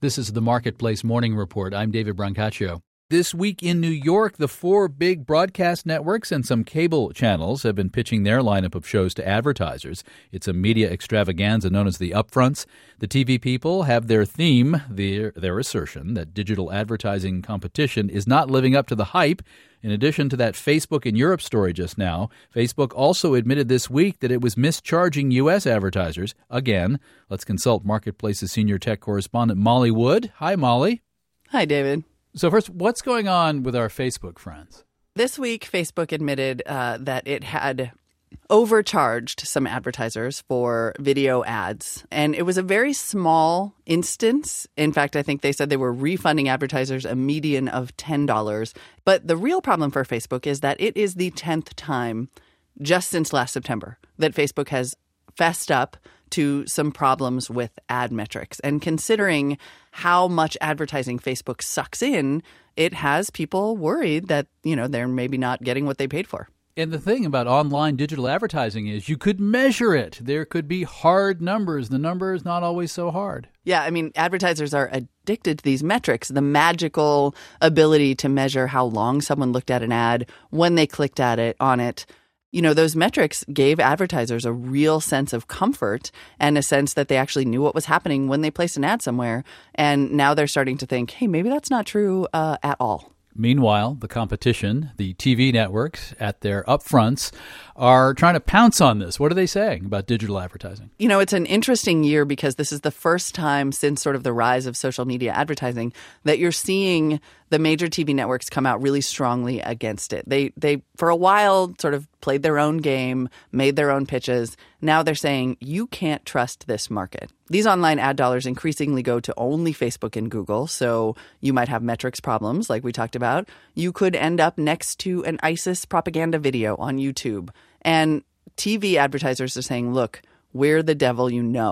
This is the Marketplace Morning Report. I'm David Brancaccio. This week in New York, the four big broadcast networks and some cable channels have been pitching their lineup of shows to advertisers. It's a media extravaganza known as the Upfronts. The TV people have their theme, their assertion that digital advertising competition is not living up to the hype. In addition to that Facebook in Europe story just now, Facebook also admitted this week that it was mischarging U.S. advertisers. Again, let's consult Marketplace's senior tech correspondent Molly Wood. Hi, Molly. Hi, David. So first, what's going on with our Facebook friends? This week, Facebook admitted that it had overcharged some advertisers for video ads. And it was a very small instance. In fact, I think they said they were refunding advertisers a median of $10. But the real problem for Facebook is that it is the 10th time just since last September that Facebook has fessed up to some problems with ad metrics. And considering how much advertising Facebook sucks in, it has people worried that, they're maybe not getting what they paid for. And the thing about online digital advertising is you could measure it. There could be hard numbers. The number is not always so hard. Yeah, advertisers are addicted to these metrics, the magical ability to measure how long someone looked at an ad, when they clicked on it. Those metrics gave advertisers a real sense of comfort and a sense that they actually knew what was happening when they placed an ad somewhere. And now they're starting to think, hey, maybe that's not true at all. Meanwhile, the competition, the TV networks at their upfronts, are trying to pounce on this. What are they saying about digital advertising? It's an interesting year because this is the first time since sort of the rise of social media advertising that you're seeing the major TV networks come out really strongly against it. They for a while sort of played their own game, made their own pitches. Now they're saying you can't trust this market. These online ad dollars increasingly go to only Facebook and Google, so you might have metrics problems like we talked about. You could end up next to an ISIS propaganda video on YouTube. And TV advertisers are saying, look, we're the devil,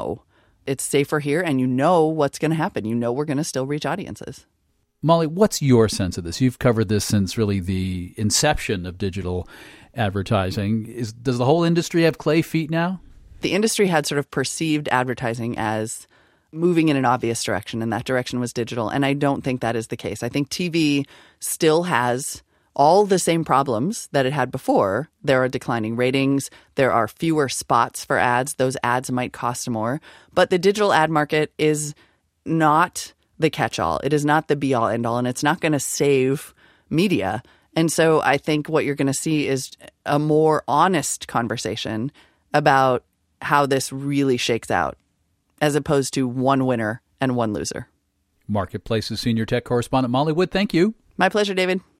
It's safer here and what's going to happen. We're going to still reach audiences. Molly, what's your sense of this? You've covered this since really the inception of digital advertising. Does the whole industry have clay feet now? The industry had sort of perceived advertising as moving in an obvious direction, and that direction was digital. And I don't think that is the case. I think TV still has all the same problems that it had before. There are declining ratings. There are fewer spots for ads. Those ads might cost more. But the digital ad market is not the catch-all. It is not the be-all, end-all, and it's not going to save media. And so I think what you're going to see is a more honest conversation about how this really shakes out, as opposed to one winner and one loser. Marketplace's senior tech correspondent Molly Wood, thank you. My pleasure, David.